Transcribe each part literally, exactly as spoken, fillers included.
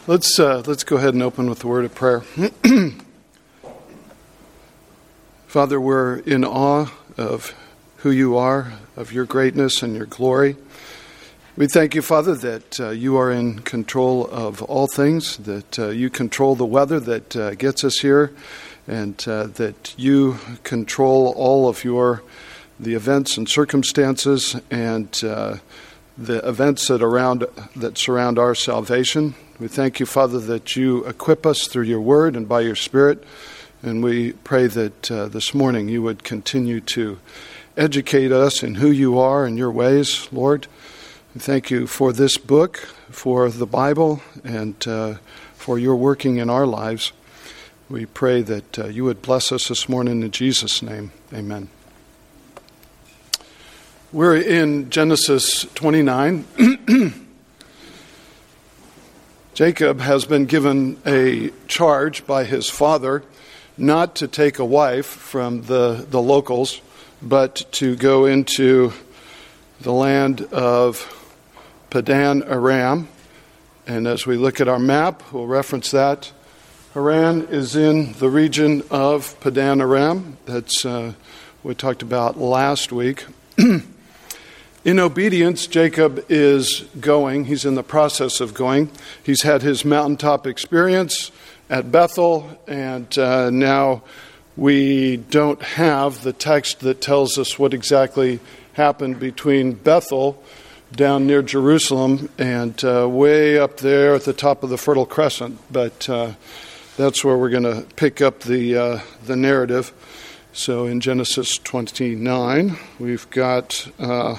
Let's uh, let's go ahead and open with a word of prayer. Father, we're in awe of who you are, of your greatness and your glory. We thank you, Father, that uh, you are in control of all things, that uh, you control the weather that uh, gets us here, and uh, that you control all of your the events and circumstances and uh, the events that around that surround our salvation. We thank you, Father, that you equip us through your word and by your Spirit, and we pray that uh, this morning you would continue to educate us in who you are and your ways, Lord. We thank you for this book, for the Bible, and uh, for your working in our lives. We pray that uh, you would bless us this morning in Jesus' name. Amen. We're in Genesis twenty-nine. Jacob has been given a charge by his father not to take a wife from the, the locals, but to go into the land of Padan Aram. And as we look at our map, we'll reference that. Haran is in the region of Padan Aram. That's uh, what we talked about last week. In obedience, Jacob is going. He's in the process of going. He's had his mountaintop experience at Bethel, and uh, now we don't have the text that tells us what exactly happened between Bethel down near Jerusalem and uh, way up there at the top of the Fertile Crescent. But uh, that's where we're going to pick up the uh, the narrative. So in Genesis twenty-nine, we've got Uh,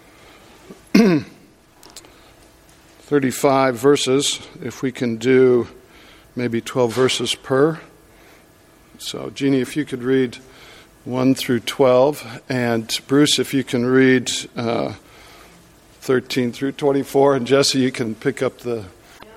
thirty-five verses, if we can do maybe twelve verses per. So, Jeannie, if you could read one through twelve, and Bruce, if you can read uh, thirteen through twenty-four, and Jesse, you can pick up the...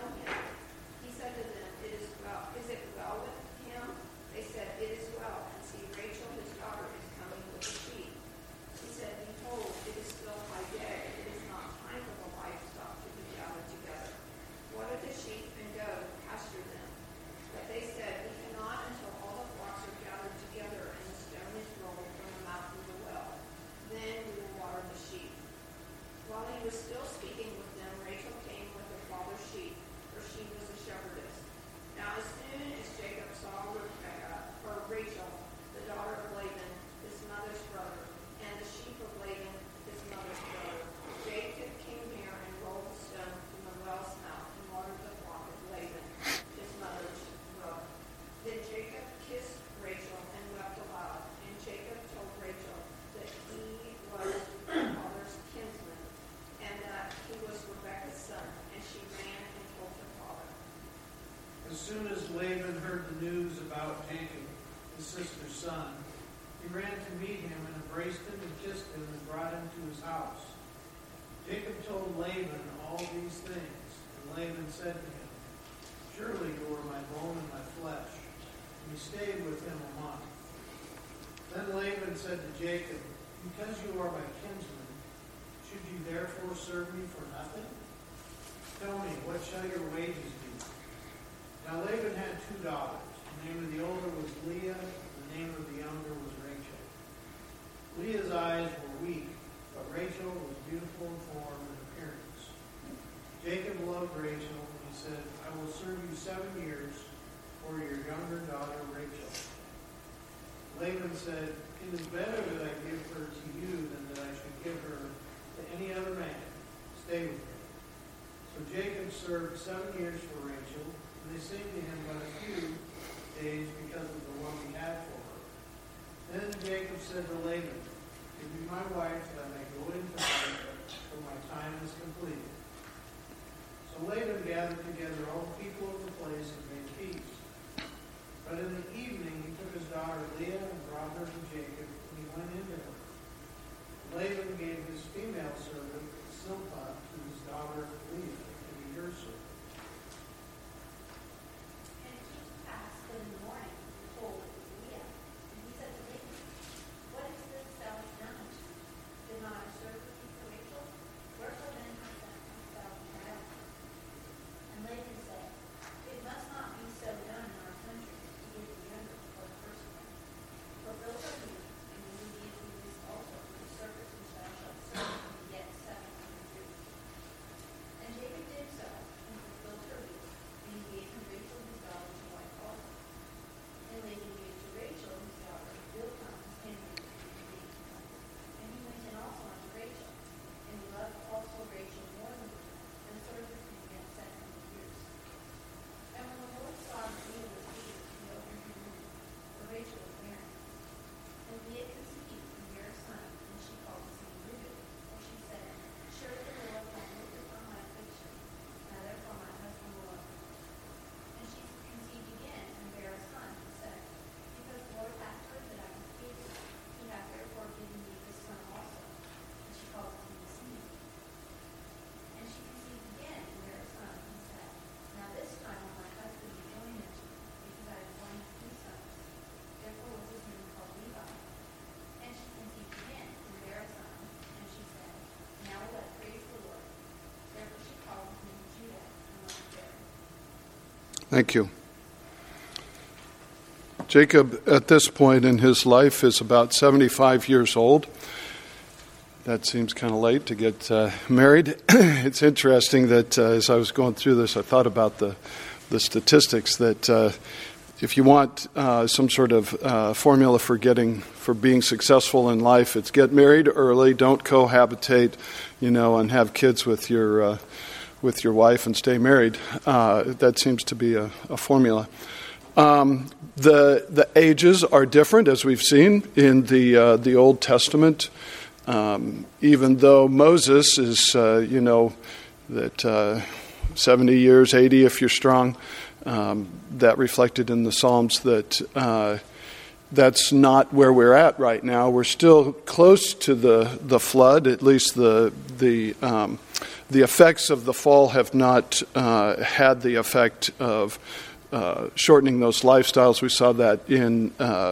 As soon as Laban heard the news about Jacob, his sister's son, he ran to meet him and embraced him and kissed him and brought him to his house. Jacob told Laban all these things, and Laban said to him, "Surely you are my bone and my flesh." And he stayed with him a month. Then Laban said to Jacob, "Because you are my kinsman, should you therefore serve me for nothing? Tell me, what shall your wages be?" Now Laban had two daughters. The name of the older was Leah, and the name of the younger was Rachel. Leah's eyes were weak, but Rachel was beautiful in form and appearance. Jacob loved Rachel, and he said, "I will serve you seven years for your younger daughter Rachel." Laban said, "It is better that I give her to you than that I should give her to any other man. Stay with her." So Jacob served seven years for Rachel, and they seemed to him but a few days because of the love he had for her. Then Jacob said to Laban, "Give me my wife that I may go into her, for my time is completed." So Laban gathered together all the people of the place and made peace. But in the evening he took his daughter Leah and brought her to Jacob, and he went into her. Laban gave his female servant Zilpah to his daughter Leah to be her servant. In the morning, behold, it was Leah. And he said to Laban, "What is this thou hast done? Did not I serve with thee for Rachel? Wherefore then hast thou come thou to my house?" And Laban said, Thank you. Jacob, at this point in his life, is about seventy-five years old. That seems kind of late to get uh, married. It's interesting that uh, as I was going through this, I thought about the, the statistics that uh, if you want uh, some sort of uh, formula for getting for being successful in life, it's get married early, don't cohabitate, you know, and have kids with your uh, with your wife and stay married. Uh, that seems to be a, a formula. Um, the the ages are different, as we've seen in the uh, the Old Testament. Um, even though Moses is, uh, you know, that uh, seventy years, eighty if you're strong, um, that reflected in the Psalms that uh, that's not where we're at right now. We're still close to the, the flood. At least the the um, the effects of the fall have not uh, had the effect of uh, shortening those lifestyles. We saw that in. Uh,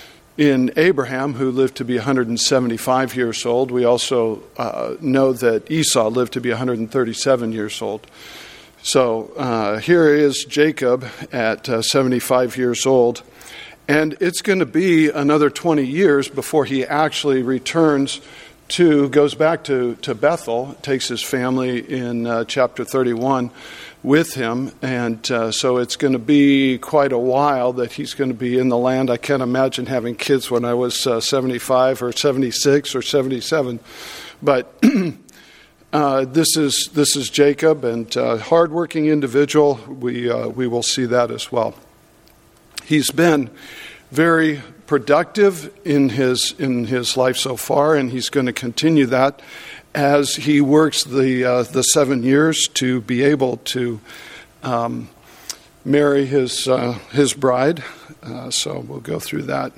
In Abraham, who lived to be one hundred seventy-five years old. We also uh, know that Esau lived to be one hundred thirty-seven years old. So uh, here is Jacob at uh, seventy-five years old. And it's going to be another twenty years before he actually returns to, goes back to, to Bethel, takes his family in uh, chapter thirty-one with him. And uh, so it's going to be quite a while that he's going to be in the land. I can't imagine having kids when I was uh, seventy-five or seventy-six or seventy-seven. But uh, this is this is Jacob, and uh, hardworking individual. We uh, we will see that as well. He's been very productive in his in his life so far, and he's going to continue that as he works the uh, the seven years to be able to um, marry his uh, his bride. Uh, so we'll go through that.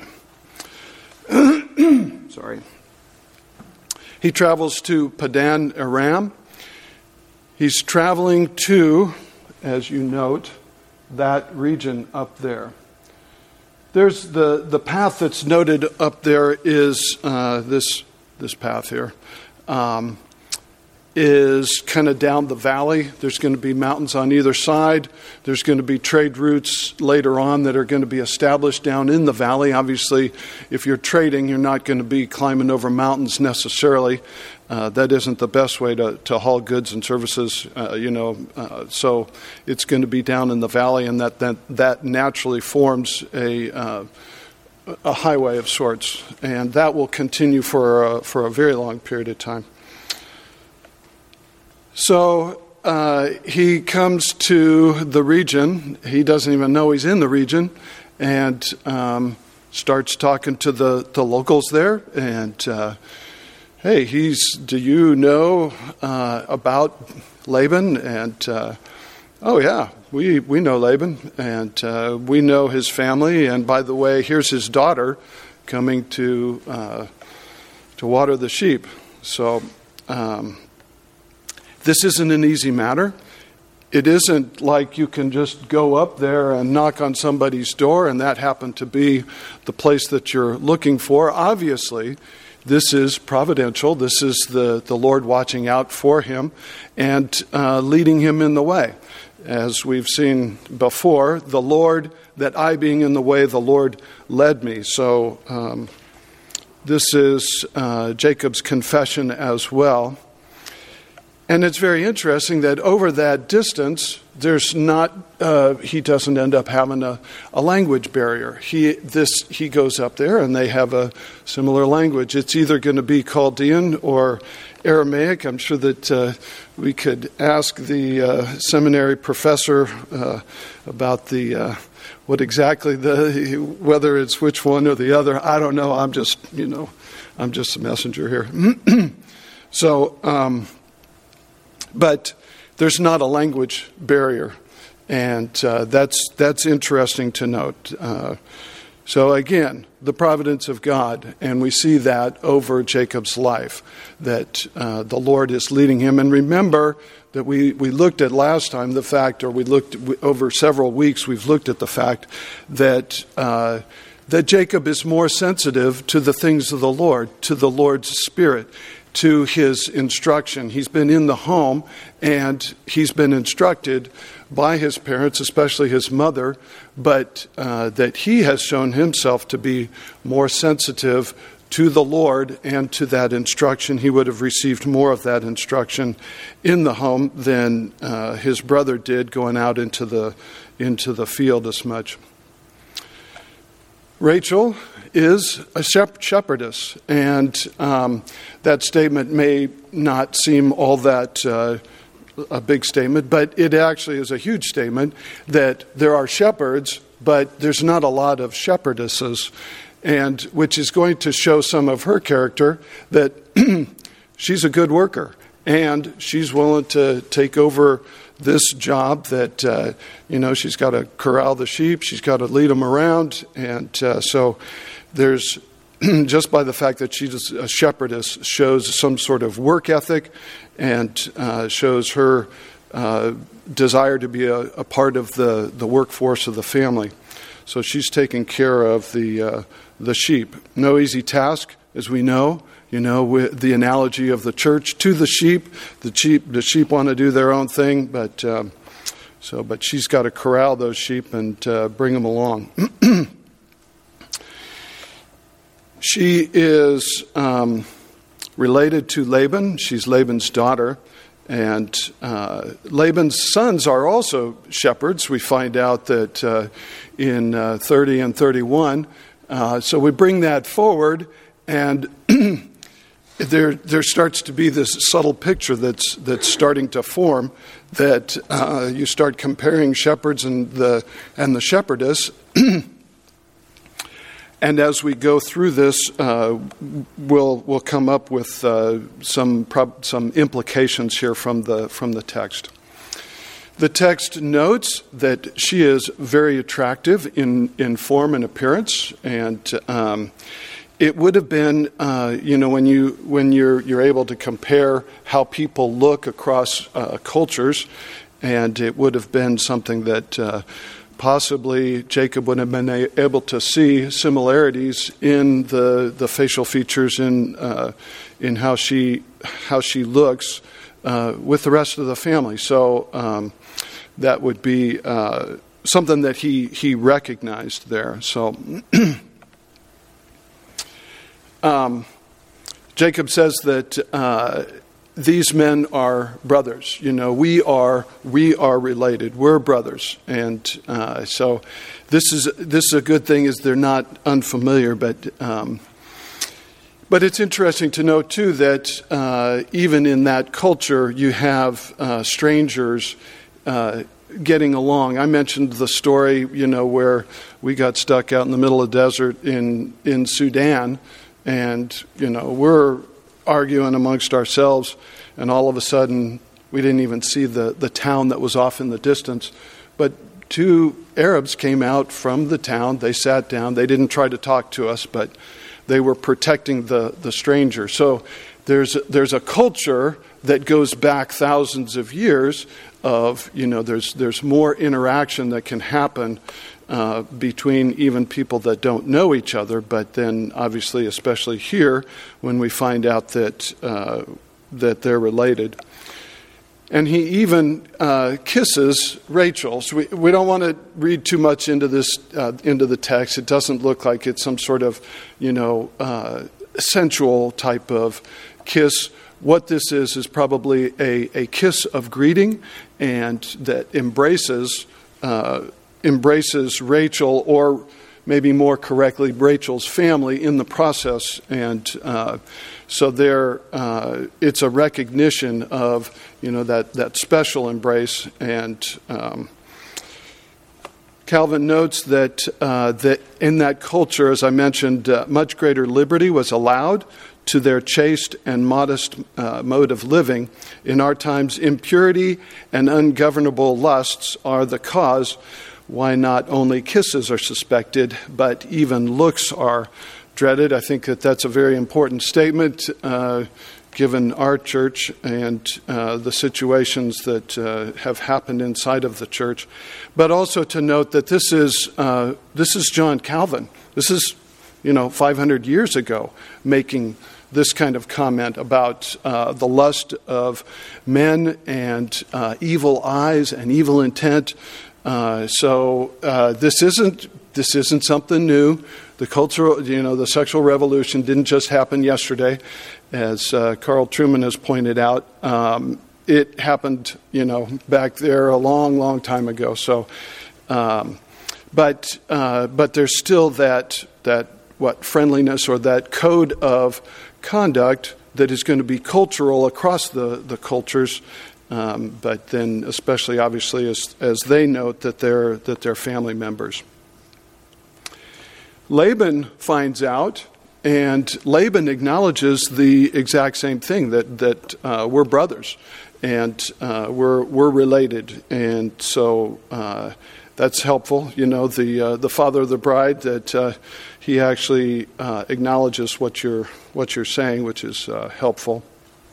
Sorry. He travels to Padan Aram. He's traveling to, as you note, that region up there. There's the, the path that's noted up there is uh, this this path here. Um, is kind of down the valley. There's going to be mountains on either side. There's going to be trade routes later on that are going to be established down in the valley. Obviously, if you're trading, you're not going to be climbing over mountains necessarily. Uh, that isn't the best way to, to haul goods and services, uh, you know. Uh, so it's going to be down in the valley, and that that, that naturally forms a uh, a highway of sorts, and that will continue for a, for a very long period of time. So uh, he comes to the region. He doesn't even know he's in the region, and um, starts talking to the, the locals there. And uh, hey, he's. Do you know uh, about Laban? And uh, oh yeah. We we know Laban, and uh, we know his family. And by the way, here's his daughter coming to uh, to water the sheep. So um, this isn't an easy matter. It isn't like you can just go up there and knock on somebody's door, and that happened to be the place that you're looking for. Obviously, this is providential. This is the, the Lord watching out for him and uh, leading him in the way. As we've seen before, the Lord, that I being in the way, the Lord led me. So um, this is uh, Jacob's confession as well. And it's very interesting that over that distance, there's not, uh, he doesn't end up having a, a language barrier. He this he goes up there and they have a similar language. It's either going to be Chaldean or Aramaic. I'm sure that uh, we could ask the uh, seminary professor uh, about the uh, what exactly the whether it's which one or the other. I don't know. I'm just you know I'm just a messenger here. so. Um, But there's not a language barrier, and uh, that's that's interesting to note. Uh, so again, the providence of God, and we see that over Jacob's life, that uh, the Lord is leading him. And remember that we, we looked at last time the fact, or we looked over several weeks, we've looked at the fact that uh, that Jacob is more sensitive to the things of the Lord, to the Lord's Spirit. to his instruction. He's been in the home, and he's been instructed by his parents, especially his mother, but uh, that he has shown himself to be more sensitive to the Lord and to that instruction. He would have received more of that instruction in the home than uh, his brother did going out into the into the field as much. Rachel is a shepherdess, and um, that statement may not seem all that uh, a big statement, but it actually is a huge statement that there are shepherds, but there's not a lot of shepherdesses, and which is going to show some of her character, that she's a good worker, and she's willing to take over this job that, uh, you know, she's got to corral the sheep, she's got to lead them around, and uh, so there's, just by the fact that she's a shepherdess, shows some sort of work ethic and uh, shows her uh, desire to be a, a part of the, the workforce of the family. So she's taking care of the uh, the sheep. No easy task, as we know. You know, with the analogy of the church to the sheep. The sheep, the sheep want to do their own thing, but um, so but she's got to corral those sheep and uh, bring them along. She is um, related to Laban. She's Laban's daughter. And uh, Laban's sons are also shepherds. We find out that uh, in uh, thirty and thirty-one. Uh, so we bring that forward, and there there starts to be this subtle picture that's that's starting to form. That uh, you start comparing shepherds and the and the shepherdess. And as we go through this, uh, we'll we'll come up with uh, some prob- some implications here from the from the text. The text notes that she is very attractive in, in form and appearance, and um, it would have been, uh, you know, when you when you're you're able to compare how people look across uh, cultures, and it would have been something that. Uh, Possibly Jacob would have been able to see similarities in the, the facial features, in uh, in how she how she looks uh, with the rest of the family. So um, that would be uh, something that he he recognized there. So um, Jacob says that. Uh, These men are brothers. You know, we are we are related. We're brothers, and uh, so this is this is a good thing. Is they're not unfamiliar, but um, but it's interesting to note too that uh, even in that culture, you have uh, strangers uh, getting along. I mentioned the story, you know, where we got stuck out in the middle of the desert in in Sudan, and you know we're arguing amongst ourselves, and all of a sudden we didn't even see the, the town that was off in the distance. But two Arabs came out from the town. They sat down. They didn't try to talk to us, but they were protecting the, the stranger. So there's there's a culture that goes back thousands of years of, you know, there's there's more interaction that can happen Uh, between even people that don't know each other, but then obviously, especially here, when we find out that uh, that they're related. And he even uh, kisses Rachel. So we, we don't want to read too much into this uh, into the text. It doesn't look like it's some sort of, you know, uh, sensual type of kiss. What this is is probably a, a kiss of greeting, and that embraces. Uh, embraces Rachel, or maybe more correctly, Rachel's family in the process. And uh, so there, uh, it's a recognition of, you know, that, that special embrace. And um, Calvin notes that, uh, that in that culture, as I mentioned, uh, much greater liberty was allowed to their chaste and modest uh, mode of living. In our times, impurity and ungovernable lusts are the cause why not only kisses are suspected, but even looks are dreaded. I think that that's a very important statement, uh, given our church and uh, the situations that uh, have happened inside of the church. But also to note that this is uh, this is John Calvin. This is, you know, five hundred years ago, making this kind of comment about uh, the lust of men and uh, evil eyes and evil intent. Uh, so uh, this isn't this isn't something new. The cultural, you know, the sexual revolution didn't just happen yesterday, as uh, Carl Trueman has pointed out. Um, it happened, you know, back there a long, long time ago. So, um, but uh, but there's still that that what friendliness or that code of conduct that is going to be cultural across the the cultures. Um, but then, especially obviously, as as they note that they're that they're family members. Laban finds out, and Laban acknowledges the exact same thing, that that uh, we're brothers, and uh, we're we're related, and so uh, that's helpful. You know, the uh, the father of the bride, that uh, he actually uh, acknowledges what you're what you're saying, which is uh, helpful.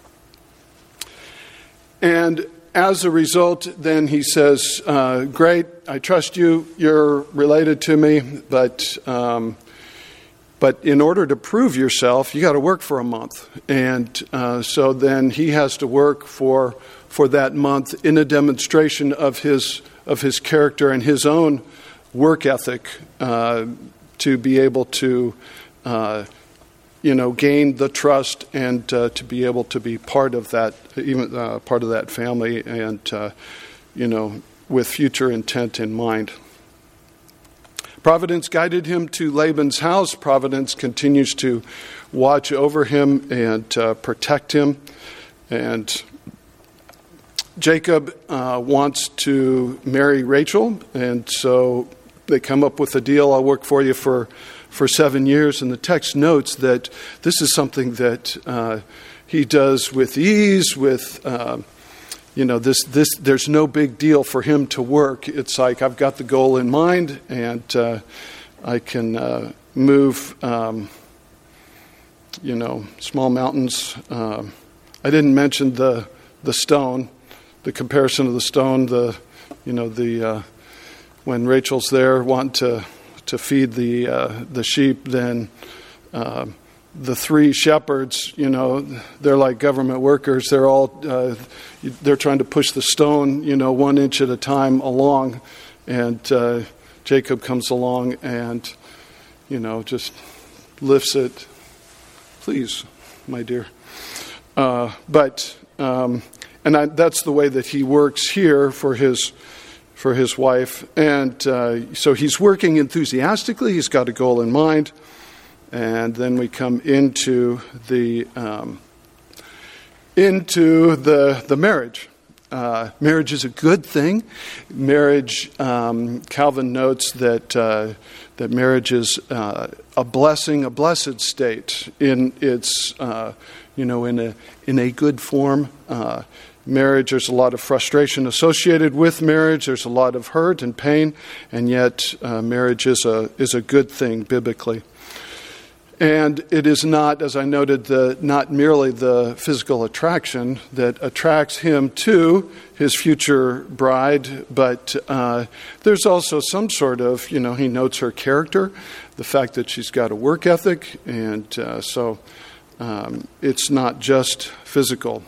And as a result, then he says, uh, great, I trust you, you're related to me, but um, but in order to prove yourself, you got to work for a month. And uh, so then he has to work for for that month in a demonstration of his of his character and his own work ethic uh, to be able to uh you know, gain the trust and uh, to be able to be part of that, even uh, part of that family, and uh, you know, with future intent in mind. Providence guided him to Laban's house. Providence continues to watch over him and uh, protect him. And Jacob uh, wants to marry Rachel, and so they come up with a deal. I'll work for you for. for seven years, and the text notes that this is something that uh, he does with ease, with, uh, you know, this, this, there's no big deal for him to work. It's like, I've got the goal in mind, and uh, I can uh, move, um, you know, small mountains. Uh, I didn't mention the the stone, the comparison of the stone, the, you know, the, uh, when Rachel's there wanting to, to feed the uh, the sheep, then uh, the three shepherds, you know, they're like government workers. They're all uh, they're trying to push the stone, you know, one inch at a time along, and uh, Jacob comes along and, you know, just lifts it. Please, my dear. Uh, but um, and I, that's the way that he works here for his. for his wife. And uh, so he's working enthusiastically. He's got a goal in mind. And then we come into the um, into the the marriage. Uh, marriage is a good thing. Marriage, um, Calvin notes that uh, that marriage is uh, a blessing, a blessed state in its uh, you know in a in a good form. Uh, Marriage, there's a lot of frustration associated with marriage. There's a lot of hurt and pain, and yet uh, marriage is a is a good thing biblically. And it is not, as I noted, the not merely the physical attraction that attracts him to his future bride, but uh, there's also some sort of, you know, he notes her character, the fact that she's got a work ethic, and uh, so um, it's not just physical.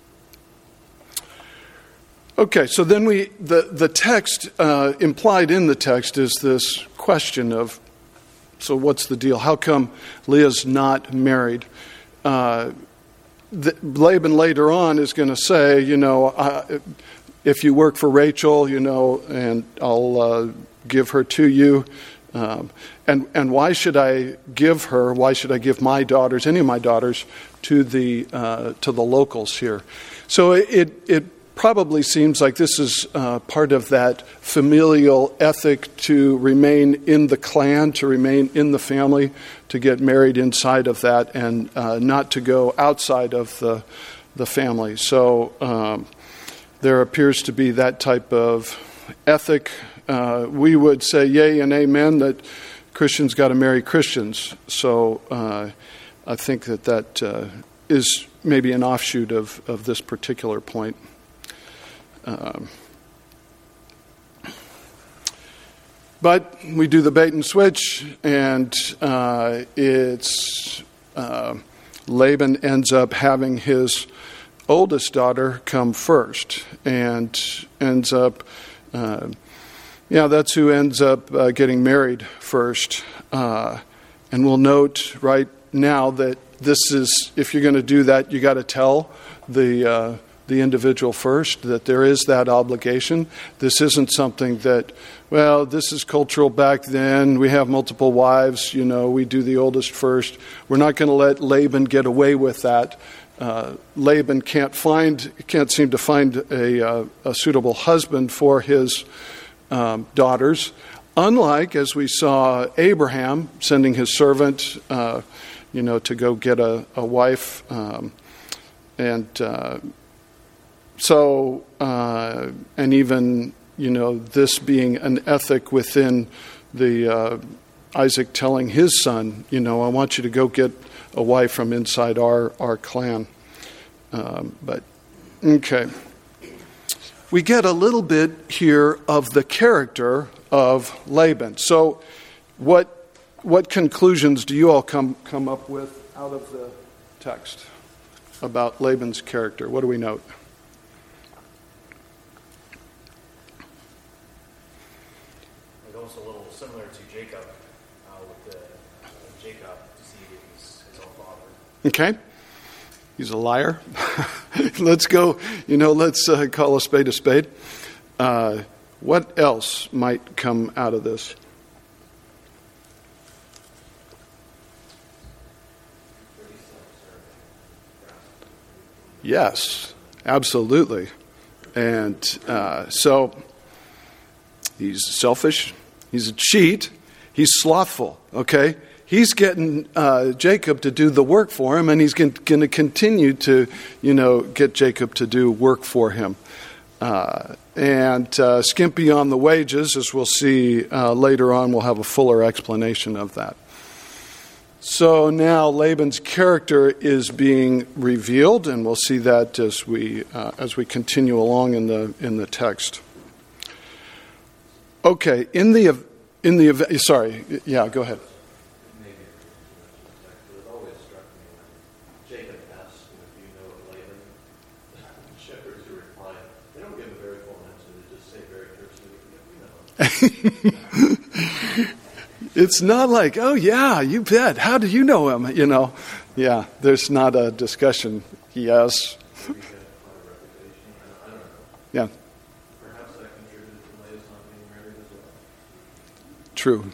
Okay, so then we the the text uh, implied in the text is this question of, so what's the deal? How come Leah's not married? Uh, the, Laban later on is going to say, you know, uh, if you work for Rachel, you know, and I'll uh, give her to you. Um, and and why should I give her? Why should I give my daughters, any of my daughters, to the uh, to the locals here? So it it. Probably seems like this is uh, part of that familial ethic to remain in the clan, to remain in the family, to get married inside of that, and uh, not to go outside of the the family. So um, there appears to be that type of ethic. Uh, we would say yay and amen that Christians got to marry Christians. So uh, I think that that uh, is maybe an offshoot of, of this particular point. Um, but we do the bait and switch, and uh, it's uh, Laban ends up having his oldest daughter come first, and ends up, uh, yeah, that's who ends up uh, getting married first. Uh, and we'll note right now that this is, if you're going to do that, you got to tell the uh, the individual first that there is that obligation. This isn't something that, well, this is cultural back then. We have multiple wives. You know, we do the oldest first. We're not going to let Laban get away with that. Uh, Laban can't find, can't seem to find a, uh, a suitable husband for his um, daughters. Unlike, as we saw, Abraham sending his servant, uh, you know, to go get a, a wife, um, and uh, so, uh, and even, you know, this being an ethic within the uh, Isaac telling his son, you know, I want you to go get a wife from inside our our clan. Um, but okay, we get a little bit here of the character of Laban. So, what what conclusions do you all come come up with out of the text about Laban's character? What do we note? It's almost a little similar to Jacob, uh, with the uh, Jacob deceiving his, his own father. Okay, he's a liar. Let's go. You know, let's uh, call a spade a spade. Uh, what else might come out of this? Yes, absolutely. And uh, so he's selfish. He's a cheat. He's slothful, okay? He's getting uh, Jacob to do the work for him, and he's going to continue to, you know, get Jacob to do work for him. Uh, and uh, skimpy on the wages, as we'll see uh, later on, we'll have a fuller explanation of that. So now Laban's character is being revealed, and we'll see that as we uh, as we continue along in the in the text. Okay, in the in the sorry, yeah, go ahead. Maybe it always struck me when Jacob asked him if you know of Laban. The shepherds who replied, they don't give a very full answer; they just say very tersely, "We know." It's not like, oh yeah, you bet. How do you know him? You know, yeah. There's not a discussion. Yes. Yeah. Perhaps that contributed to Leah's not being married as well. True.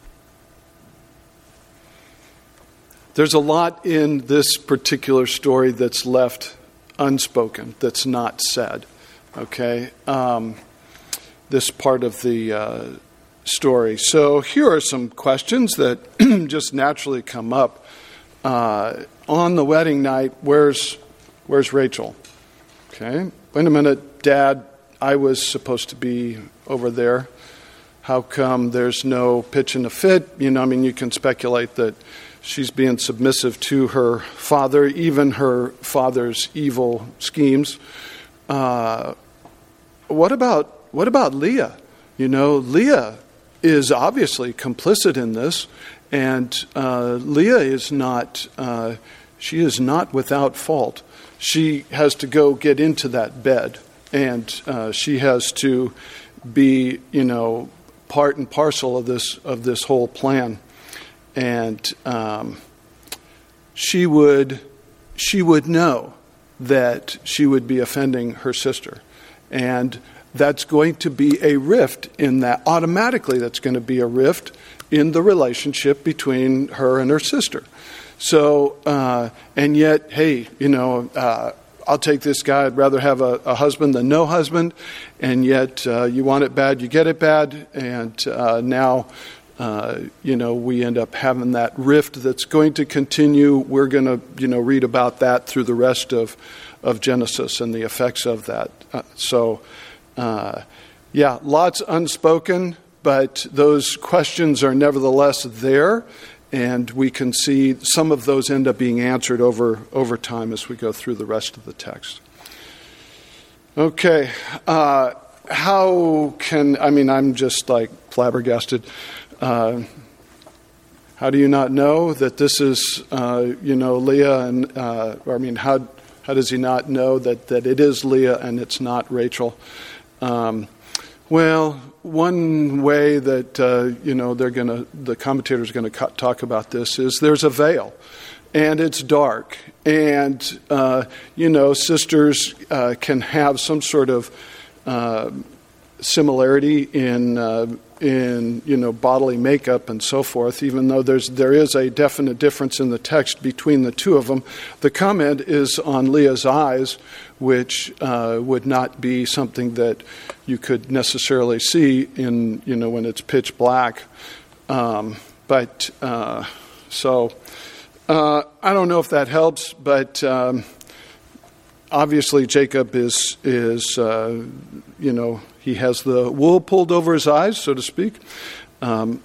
There's a lot in this particular story that's left unspoken, that's not said. Okay, um, this part of the. Uh, story. So here are some questions that just naturally come up. Uh, on the wedding night, where's where's Rachel? Okay, wait a minute, Dad, I was supposed to be over there. How come there's no pitch in a fit? You know, I mean, you can speculate that she's being submissive to her father, even her father's evil schemes. Uh, what about what about Leah? You know, Leah is obviously complicit in this, and uh, Leah is not, uh, she is not without fault. She has to go get into that bed, and uh, she has to be, you know, part and parcel of this of this whole plan. And um, she would she would know that she would be offending her sister, and that's going to be a rift in that. Automatically, that's going to be a rift in the relationship between her and her sister. So, uh, and yet, hey, you know, uh, I'll take this guy. I'd rather have a, a husband than no husband. And yet, uh, you want it bad, you get it bad. And uh, now, uh, you know, we end up having that rift that's going to continue. We're going to, you know, read about that through the rest of, of Genesis and the effects of that. Uh, so, Uh, yeah, lots unspoken, but those questions are nevertheless there, and we can see some of those end up being answered over, over time as we go through the rest of the text. Okay, uh, how can, I mean, I'm just like flabbergasted. Uh, how do you not know that this is, uh, you know, Leah? And uh, I mean, how how does he not know that, that it is Leah and it's not Rachel? Um, well, one way that uh, you know they're going to, the commentators are going to talk about this is there's a veil, and it's dark, and uh, you know, sisters uh, can have some sort of uh, similarity in. Uh, in you know bodily makeup and so forth, even though there's there is a definite difference in the text between the two of them. The comment is on Leah's eyes, which uh, would not be something that you could necessarily see in you know when it's pitch black. Um, but uh, so uh, I don't know if that helps, but um, obviously Jacob is is uh, you know. He has the wool pulled over his eyes, so to speak. Um,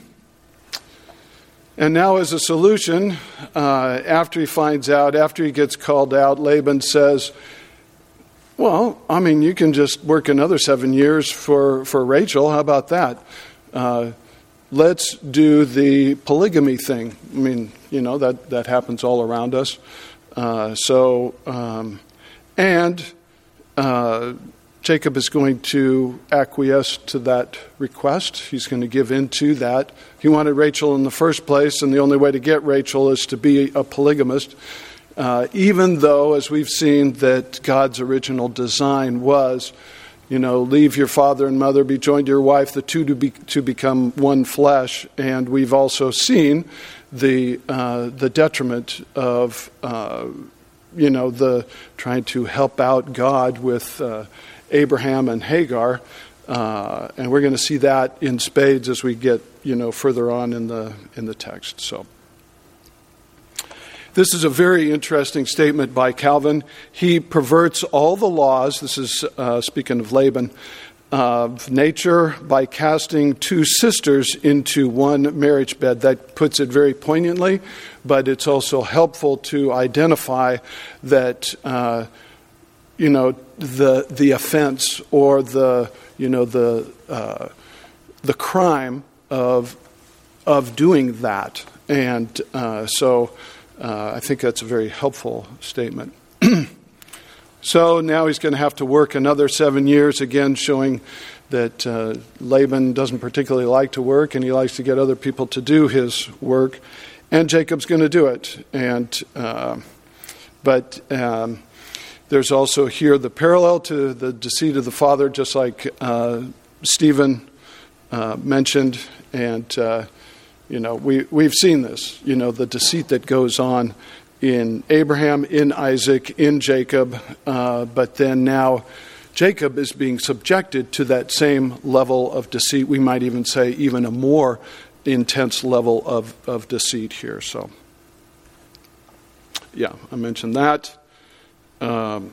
and now as a solution, uh, after he finds out, after he gets called out, Laban says, well, I mean, you can just work another seven years for, for Rachel. How about that? Uh, let's do the polygamy thing. I mean, you know, that, that happens all around us. Uh, so, um, and... Uh, Jacob is going to acquiesce to that request. He's going to give in to that. He wanted Rachel in the first place, and the only way to get Rachel is to be a polygamist, uh, even though, as we've seen, that God's original design was, you know, leave your father and mother, be joined to your wife, the two to, be, to become one flesh. And we've also seen the uh, the detriment of, uh, you know, the trying to help out God with uh, Abraham and Hagar, uh, and we're going to see that in spades as we get, you know, further on in the in the text. So, this is a very interesting statement by Calvin. He perverts all the laws. This is uh, speaking of Laban, of nature by casting two sisters into one marriage bed. That puts it very poignantly, but it's also helpful to identify that. Uh, You know the the offense or the you know the uh, the crime of of doing that, and uh, so uh, I think that's a very helpful statement. So now he's going to have to work another seven years again, showing that uh, Laban doesn't particularly like to work, and he likes to get other people to do his work, and Jacob's going to do it, and uh, but. Um, There's also here the parallel to the deceit of the father, just like uh, Stephen uh, mentioned. And, uh, you know, we, we've seen this, you know, the deceit that goes on in Abraham, in Isaac, in Jacob. Uh, but then now Jacob is being subjected to that same level of deceit. We might even say even a more intense level of, of deceit here. So, yeah, I mentioned that. Um,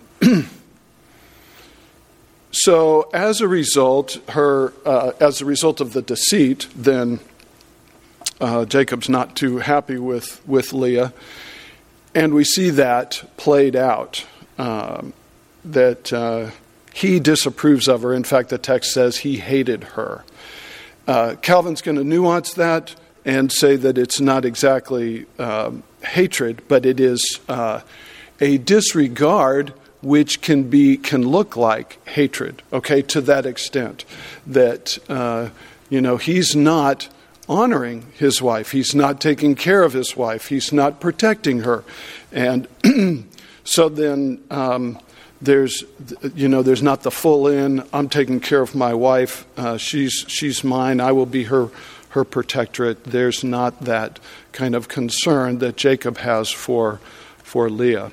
so as a result, her uh, as a result of the deceit, then uh, Jacob's not too happy with, with Leah, and we see that played out. Um, that uh, he disapproves of her. In fact, the text says he hated her. Uh, Calvin's going to nuance that and say that it's not exactly um, hatred, but it is. Uh, A disregard which can be can look like hatred, okay, to that extent that uh, you know he's not honoring his wife, he's not taking care of his wife, he's not protecting her, and so then um, there's you know there's not the full in. I'm taking care of my wife, uh, she's she's mine. I will be her her protectorate. There's not that kind of concern that Jacob has for for Leah.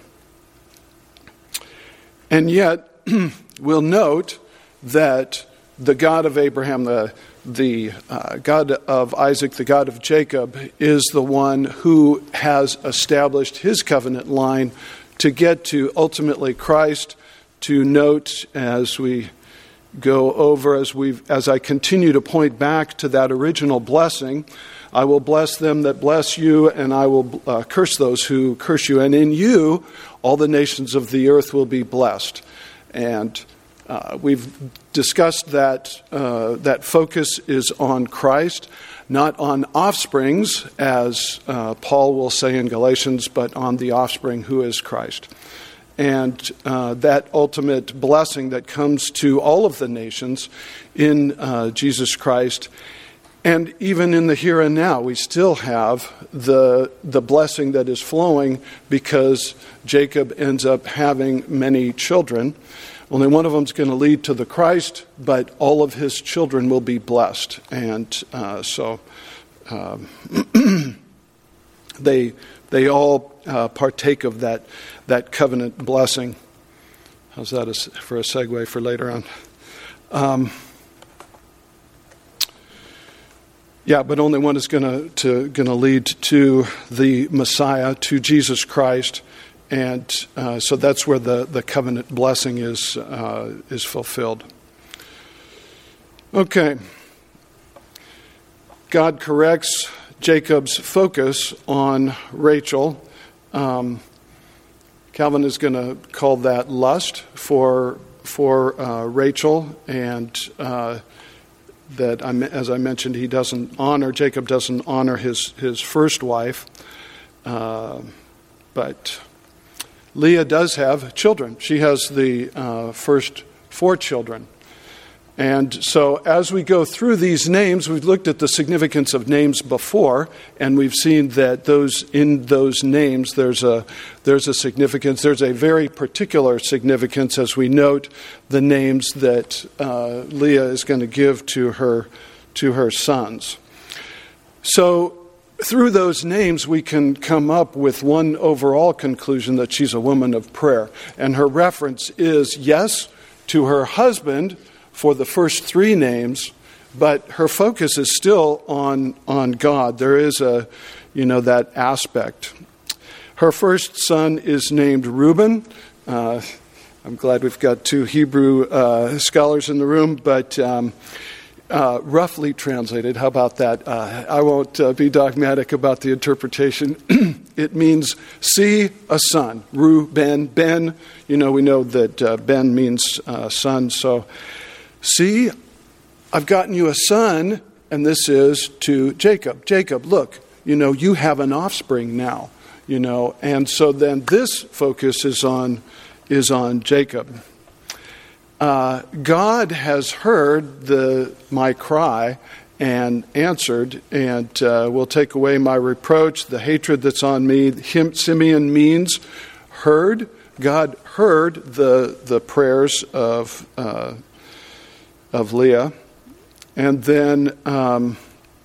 And yet, we'll note that the God of Abraham, the, the uh, God of Isaac, the God of Jacob, is the one who has established his covenant line to get to ultimately Christ. To note as we go over, as we as I continue to point back to that original blessing, I will bless them that bless you, and I will uh, curse those who curse you. And in you, all the nations of the earth will be blessed. And Uh, we've discussed that uh, that focus is on Christ, not on offsprings, as uh, Paul will say in Galatians, but on the offspring who is Christ. And uh, that ultimate blessing that comes to all of the nations in uh, Jesus Christ. And even in the here and now, we still have the the blessing that is flowing because Jacob ends up having many children. Only one of them is going to lead to the Christ, but all of his children will be blessed. And uh, so um, they they all uh, partake of that that covenant blessing. How's that for a segue for later on? Um, yeah, but only one is going to going to lead to the Messiah, to Jesus Christ. And uh, so that's where the, the covenant blessing is uh, is fulfilled. Okay. God corrects Jacob's focus on Rachel. Um, Calvin is going to call that lust for for uh, Rachel, and uh, that I, as I mentioned, he doesn't honor Jacob doesn't honor his his first wife, uh, but Leah does have children. She has the uh, first four children. And so as we go through these names, we've looked at the significance of names before, and we've seen that those in those names there's a there's a significance. There's a very particular significance as we note the names that uh, Leah is going to give to her to her sons. So through those names, we can come up with one overall conclusion that she's a woman of prayer. And her reference is, yes, to her husband for the first three names, but her focus is still on, on God. There is a, you know, that aspect. Her first son is named Reuben. Uh, I'm glad we've got two Hebrew uh, scholars in the room, but um, Uh, roughly translated, how about that? Uh, I won't uh, be dogmatic about the interpretation. It means see a son. Reuben, Ben. You know, we know that uh, Ben means uh, son. So, see, I've gotten you a son, and this is to Jacob. Jacob, look, you know, you have an offspring now. You know, and so then this focus is on is on Jacob. Uh, God has heard the my cry and answered, and uh, will take away my reproach, the hatred that's on me. Him, Simeon means heard. God heard the the prayers of uh, of Leah, and then um,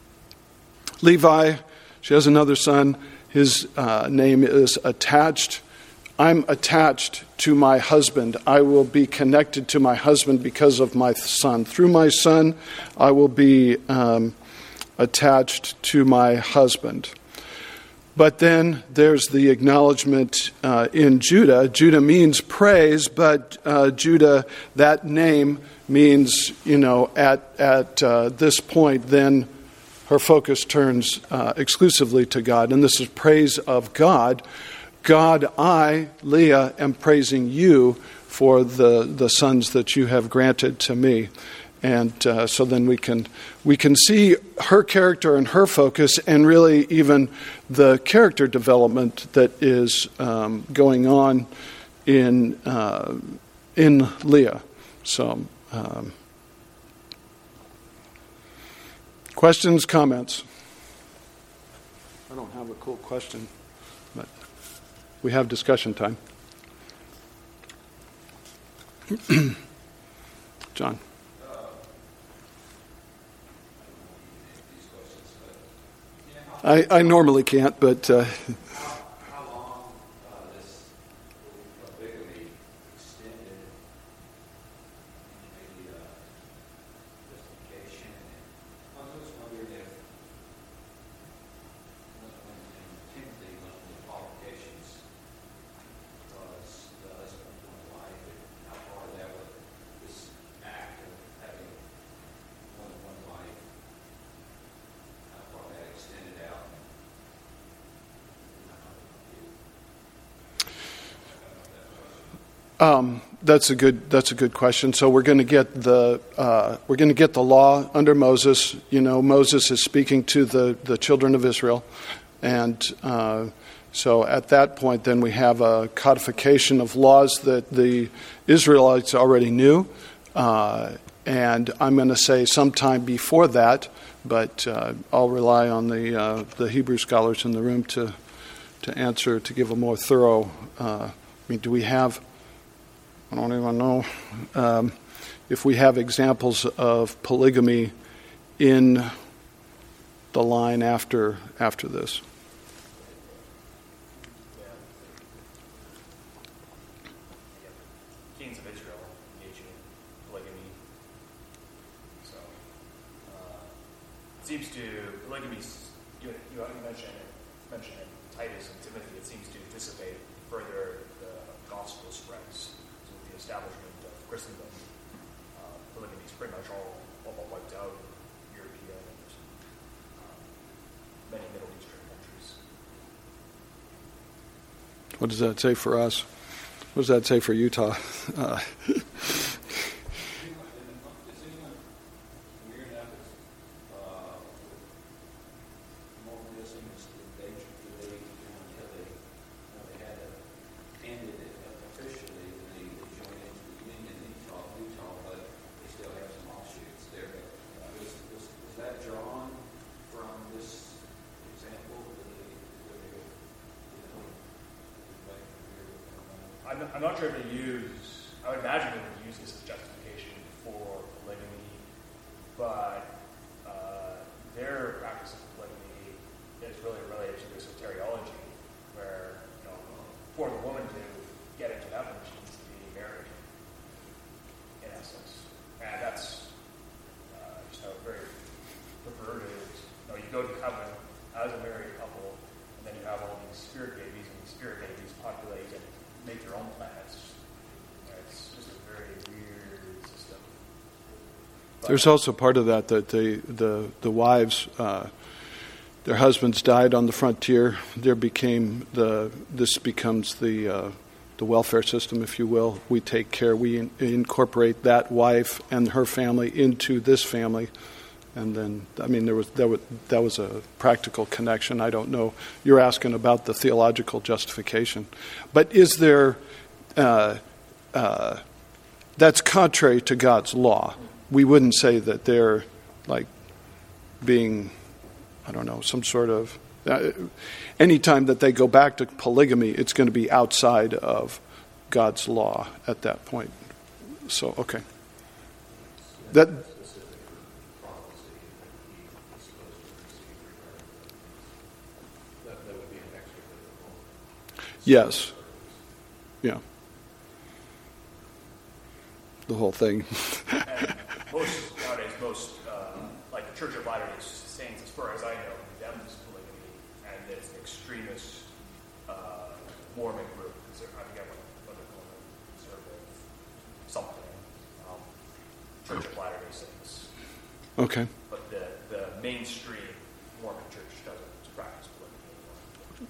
Levi. She has another son. His uh, name is attached. I'm attached to my husband. I will be connected to my husband because of my son. Through my son, I will be um, attached to my husband. But then there's the acknowledgement uh, in Judah. Judah means praise, but uh, Judah, that name means, you know, at, at uh, this point, then her focus turns uh, exclusively to God. And this is praise of God. God, I, Leah, am praising you for the, the sons that you have granted to me. And uh, so then we can we can see her character and her focus, and really even the character development that is um, going on in uh, in Leah. So, um, questions, comments? I don't have a cool question, but we have discussion time. John. I, I normally can't, but uh, How, how long uh, this bigamy extended, maybe uh, justification. I was just wondering if when Timothy went to the qualifications was the husband of one wife, and how far that was this act of having more than one wife, how far that extended out. Um, that's a good. That's a good question. So we're going to get the uh, we're going to get the law under Moses. You know, Moses is speaking to the, the children of Israel, and uh, so at that point, then we have a codification of laws that the Israelites already knew, uh, and I'm going to say sometime before that, but uh, I'll rely on the uh, the Hebrew scholars in the room to to answer to give a more thorough. Uh, I mean, do we have? I don't even know um, if we have examples of polygamy in the line after after this. Yeah. Kings of Israel engaging in polygamy. So uh, it seems to polygamy. You, you mentioned it, mentioned it, Titus and Timothy. It seems to dissipate further the gospel spreads. The establishment of Christendom, uh, polygamy is pretty much all, all but wiped out in European and um, many Middle Eastern countries. What does that say for us? What does that say for Utah? Uh, I'm not, I'm not sure if they use, I would imagine they would use this as justification for polygamy, but uh, their practice of polygamy is really related to their soteriology, where, you know, for the woman to get into heaven, she needs to be married, in essence. And that's uh, just a very perverted, you know, you go to heaven as a married couple, and then you have all these spirit babies, and these spirit babies populate and make their own planets. It's just a very weird system. But there's also part of that that the the the wives, uh, their husbands died on the frontier. There became the this becomes the uh, the welfare system, if you will. We take care. We in, incorporate that wife and her family into this family. And then, I mean, there was that was that was a practical connection. I don't know. You're asking about the theological justification, but is there? Uh, uh, that's contrary to God's law. We wouldn't say that they're like being, I don't know, some sort of. Uh, anytime that they go back to polygamy, it's going to be outside of God's law at that point. So, okay, that. Yes. Yeah. The whole thing. And most nowadays, most uh, like the Church of Latter-day Saints, as far as I know, condemns polygamy, and it's an extremist uh, Mormon group. I forget what, what they're called, conservative something. Um, Church of Latter-day Saints. Okay. But the the mainstream Mormon Church doesn't practice polygamy anymore.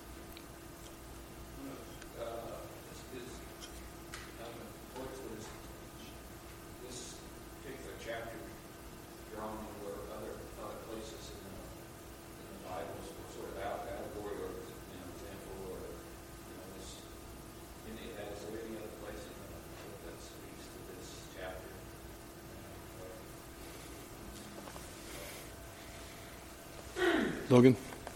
Logan?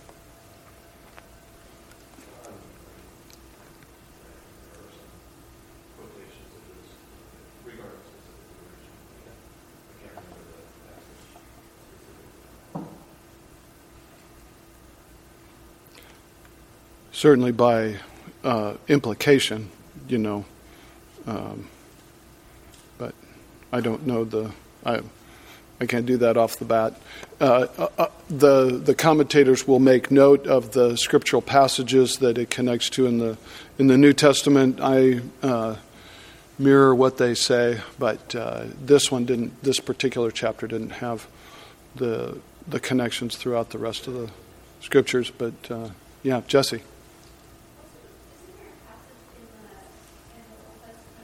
Certainly by uh, implication, you know, um, but I don't know the, I, I can't do that off the bat. Uh, uh, the the commentators will make note of the scriptural passages that it connects to in the in the New Testament. I uh, mirror what they say, but uh, this one didn't. This particular chapter didn't have the the connections throughout the rest of the scriptures. But uh, yeah, Jesse. Isn't there a passage in the, in the Old Testament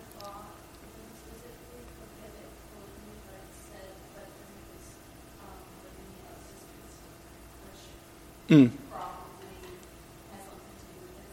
Mm. probably has something to do with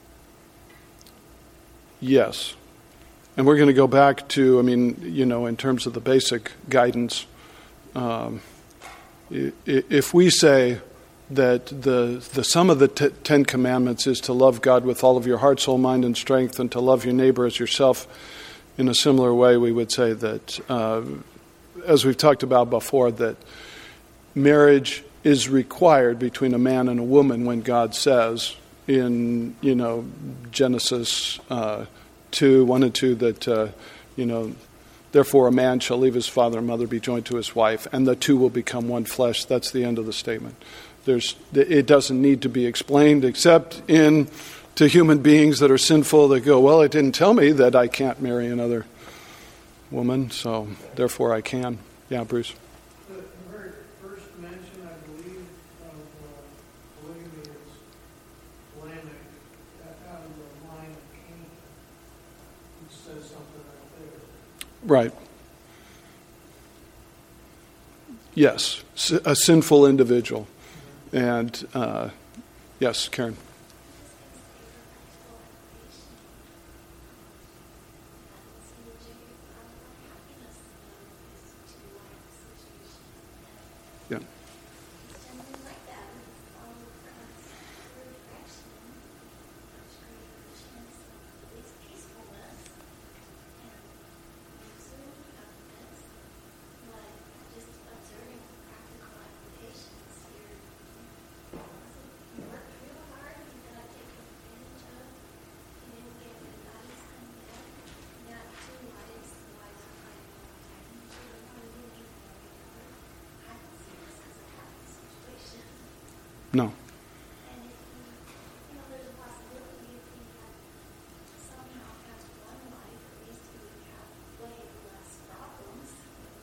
this. Yes. And we're going to go back to, I mean, you know, in terms of the basic guidance, um, if we say that the the sum of the t- Ten Commandments is to love God with all of your heart, soul, mind, and strength, and to love your neighbor as yourself, in a similar way, we would say that, uh, as we've talked about before, that marriage is required between a man and a woman when God says in, you know, Genesis uh, two, one and two, that, uh, you know, therefore a man shall leave his father and mother, be joined to his wife, and the two will become one flesh. That's the end of the statement. There's, it doesn't need to be explained except in to human beings that are sinful that go, well, it didn't tell me that I can't marry another woman, so therefore I can. Yeah, Bruce. The very first mention, I believe, of uh, polygamy is Lamech, out of the line of Cain. It says something right there. Right. Yes, a sinful individual. And, uh, yes, Karen. Yeah. No. And if you, you know, there's a possibility if he had somehow has one life, at least he would have way less problems.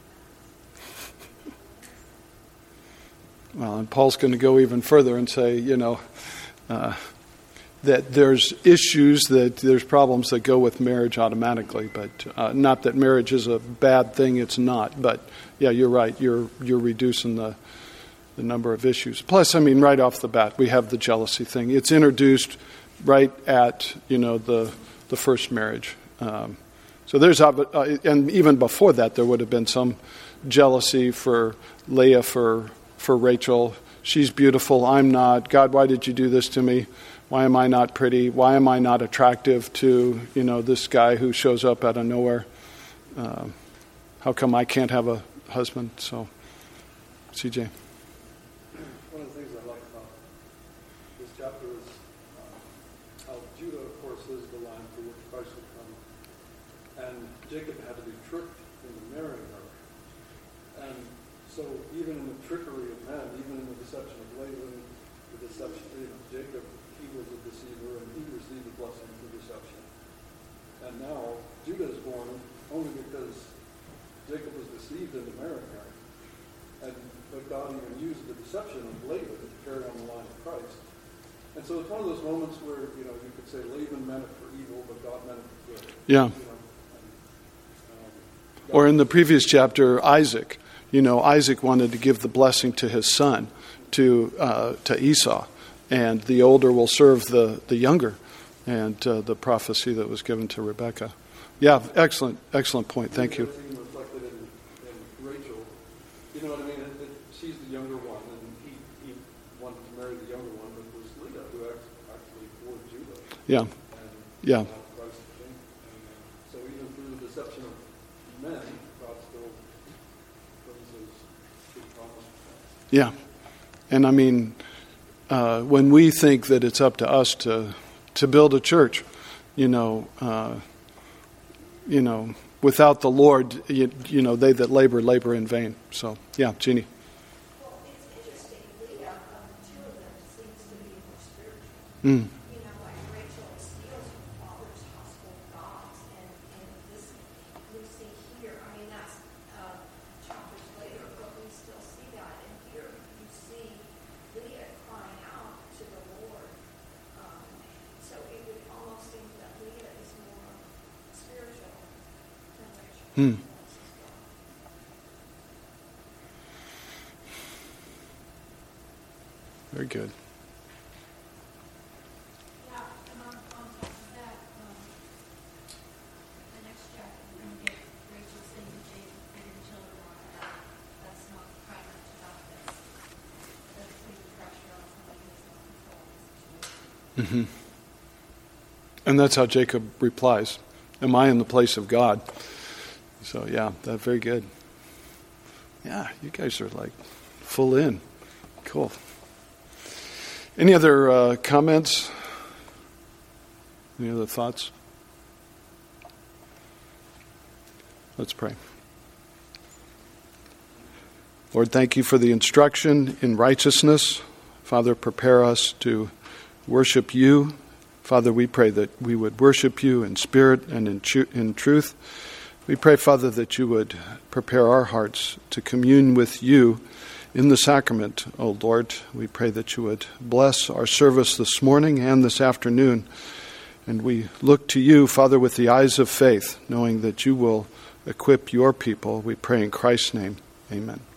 Well, and Paul's going to go even further and say, you know, uh, that there's issues, that there's problems that go with marriage automatically, but uh, not that marriage is a bad thing, it's not. But, yeah, you're right, you're you're reducing the the number of issues. Plus, I mean, right off the bat, we have the jealousy thing. It's introduced right at, you know, the the first marriage. Um, so there's, uh, and even before that, there would have been some jealousy for Leah, for for Rachel. She's beautiful, I'm not. God, why did you do this to me? Why am I not pretty? Why am I not attractive to, you know, this guy who shows up out of nowhere? Uh, how come I can't have a husband? So, C J. One of the things I like about this chapter is um, how Judah, of course, is the line through which Christ would come. And Jacob had to be tricked into marrying her. And so even in the trickery of men, even in the deception of Laban, the deception of Jacob, he was a deceiver and he received the blessing through deception. And now Judah is born only because Jacob was deceived into marrying her. And but God even used the deception of Laban to carry on the line of Christ. And so it's one of those moments where, you know, you could say Laban meant it for evil, but God meant it for good. Yeah. You know, and, um, Or in the previous chapter, Isaac. You know, Isaac wanted to give the blessing to his son, to uh, to Esau, and the older will serve the, the younger, and uh, the prophecy that was given to Rebekah. Yeah, excellent, excellent point. Thank you. It's even reflected in, in Rachel. You know what I mean? It, it, she's the younger one, and he, he wanted to marry the younger one, but it was Leah who act- actually bore Judah. Yeah, And yeah, now Christ came. And uh, so even through the deception of men, God still brings his good promise. yeah. And I mean, uh, when we think that it's up to us to to build a church, you know, uh, you know, without the Lord, you, you know, they that labor, labor in vain. So, yeah, Jeannie. Well, it's interesting. Leah, um, two of them seems to be more spiritual. Mm. You know, like Rachel steals her father's household gods, and, and this we see here. I mean, that's uh, chapters later, but we still see that. And here you see Leah crying out to the Lord. Um, so it would almost seem that Leah is more spiritual than Rachel. Hmm. Very good. Mm-hmm. And that's how Jacob replies. Am I in the place of God? So yeah, that's very good. Yeah, you guys are like full in. Cool. Any other uh, comments? Any other thoughts? Let's pray. Lord, thank you for the instruction in righteousness. Father, prepare us to worship you. Father, we pray that we would worship you in spirit and in, tru- in truth. We pray, Father, that you would prepare our hearts to commune with you in the sacrament, O Lord. We pray that you would bless our service this morning and this afternoon. And we look to you, Father, with the eyes of faith, knowing that you will equip your people. We pray in Christ's name. Amen.